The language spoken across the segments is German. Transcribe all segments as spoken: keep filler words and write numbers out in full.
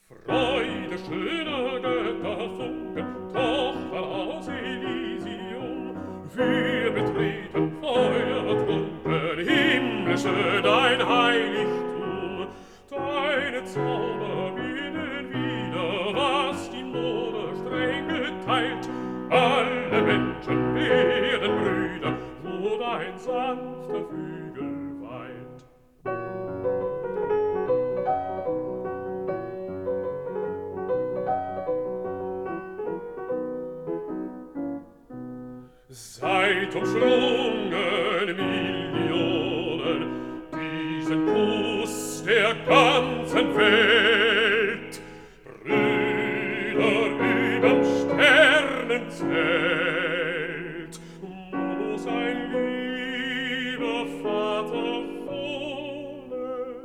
Freude schöner Götterfunken, Tochter aus Elysium, wir betreten feuertrunken, himmlische dein Heiligtum. Deine Zauber bieten wieder, was die Mode streng geteilt. Alle Menschen werden Brüder, wo dein sanfter Flügel weilt. Seid umschlungen Millionen, diesen Kuss der ganzen Welt, Brüder überm Sternenzelt, muss ein lieber Vater wohnen.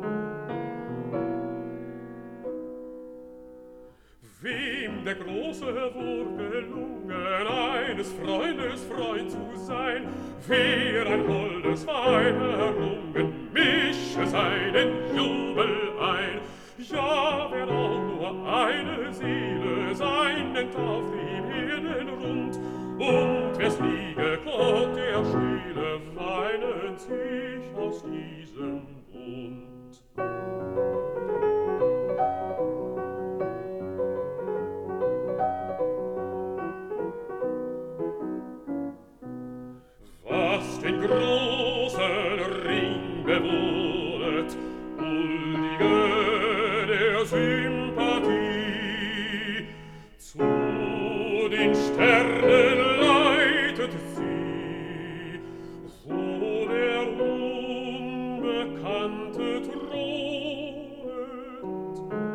Wem der große Wurf gelungen, eines Freundes Freund zu sein, wer ein holdes Weib errungen, mische seinen Jubel ein. Ja, wer auch nur eine Seele sein, nennt auf dem Erden rund, und wer's nie gekonnt, der Seele weinen sich aus diesem Bund. Was den großen Ring bewohnet, huldige der Sympathie, zu den Sternen leitet sie, wo der Unbekannte thronet.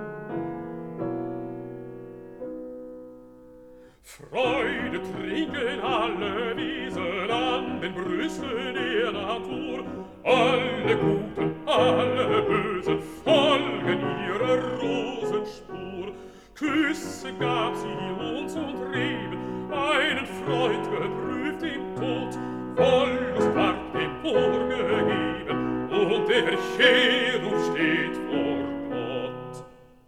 Freude trinken alle Wiesen an den Brüsten der Natur, alle Guten, alle Bösen folgen ihrer Rosenspur. Küsse gab sie uns und Reben, einen Freund geprüft im Tod, Wollust ward dem vorgegeben, und der Cherub steht vor Gott.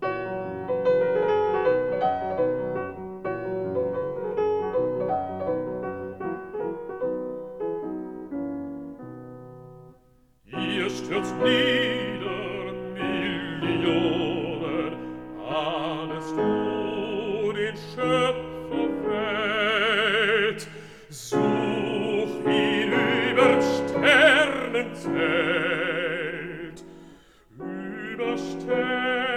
Ihr stürzt nieder, Millionen, ahnest du den Schöpfer Welt? Such ihn überm Sternenzelt, über Sternenzelt.